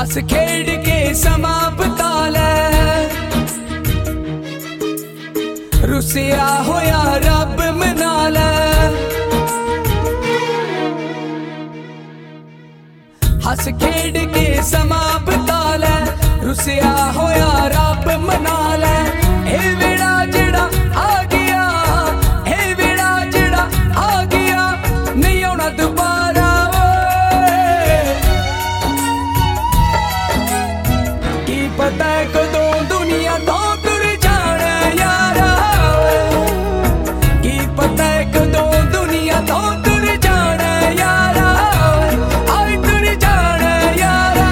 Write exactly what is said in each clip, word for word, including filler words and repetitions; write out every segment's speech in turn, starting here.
हस खेड़ के समा बिता लै, रुसिया होया रब मना लै। हस खेड़ के समा बिता लै, रुसिया होया रब मना लै। ए वेड़ा जेड़ा आ गया, ए वेड़ा जेड़ा आ गया, नहीं आना दोबारा। की पता है कदों दुनिया तो तुर जाना यारा, की पता है कदों दुनिया तो तुर जाना यारा, आए तुर जाना यारा।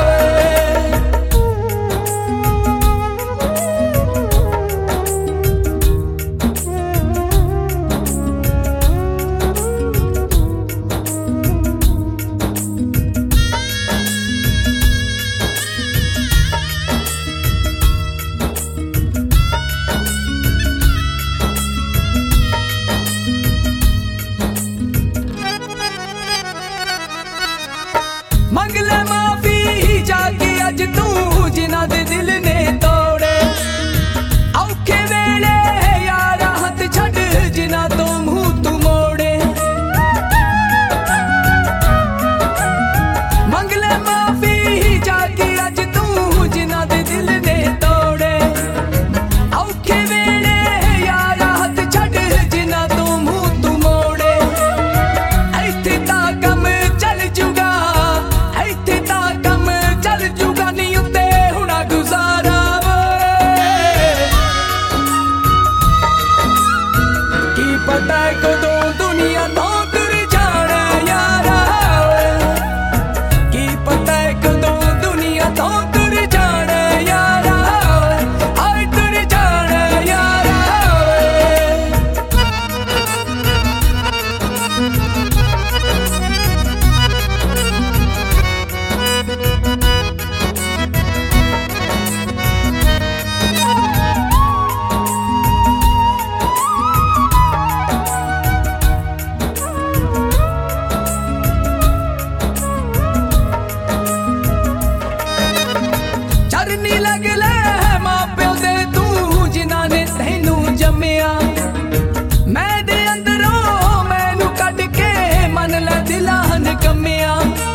मंग ले माफी जाके अज तू जिन्हां दे दिल ने तोड़े, औखे वेले यारा हथ छड़ जिन्हां तो मुंह तू मोड़े। मंग ले माफी जाके अज तू जिन्हां दे दिल ने तोड़े, औखे वेले यारा हथ छड़ जिन्हां तो मुंह तू मोड़े। इत्थे तां कम चल जूगा, इत्थे तां कम चल जूगा, नहीं उत्ते हुणा गुजारा वे। की पता है कदों दुनिया तो तुर जाना यारा, की पता है कदों दुनिया तो तुर जाना यारा, आए तुर जाना यारा। चरनी लग ले मां प्यो दे तू जिन्हां ने तैनू जम्मिया, मैं दे अंदरों मैनू कढ के मन लै दिलां निकम्मिया।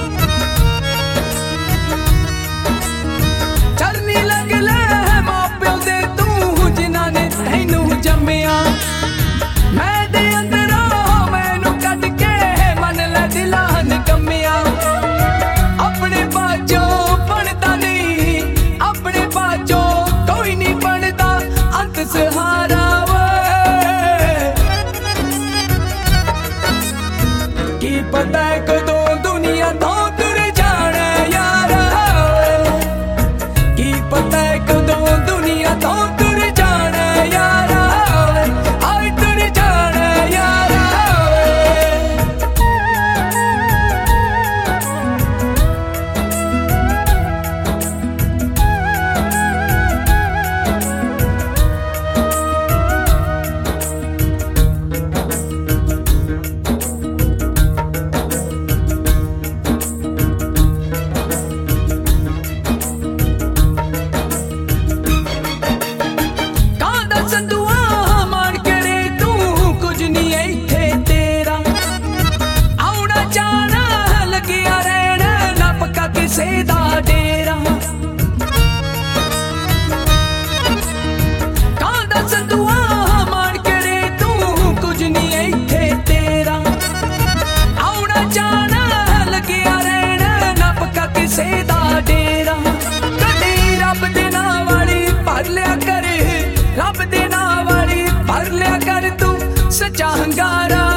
चरनी लग ले मां प्यो दे तू जिन्हां ने तैनू जम्मिया, मैं दे अंदरों मैनू कढ के मन लै दिलां निकम्मिया। अपने बाजों बनदा नहीं, अपने बाजों कोई नहीं बनदा, अंत सहारा वे। की पता है कदों दुनिया तो तुर जाना यारा, की पता है कदों दुनिया तो तुर जाना यारा, आए तुर जाना यारा। कादा संदुआ मान करे तू कुछ नहीं इत्थे तेरा, आउणा जाना लगिया रहना ना पक्का किसे दा डेरा। कादा संदुआ मान करे तू कुछ नहीं इत्थे तेरा, आउणा जाना लगिया रहना ना पक्का किसे दा डेरा। कदी रब दे नां वाली भर लिया कर, रब दे नां वाली भर लिया कर तू सच्चा हंगारा।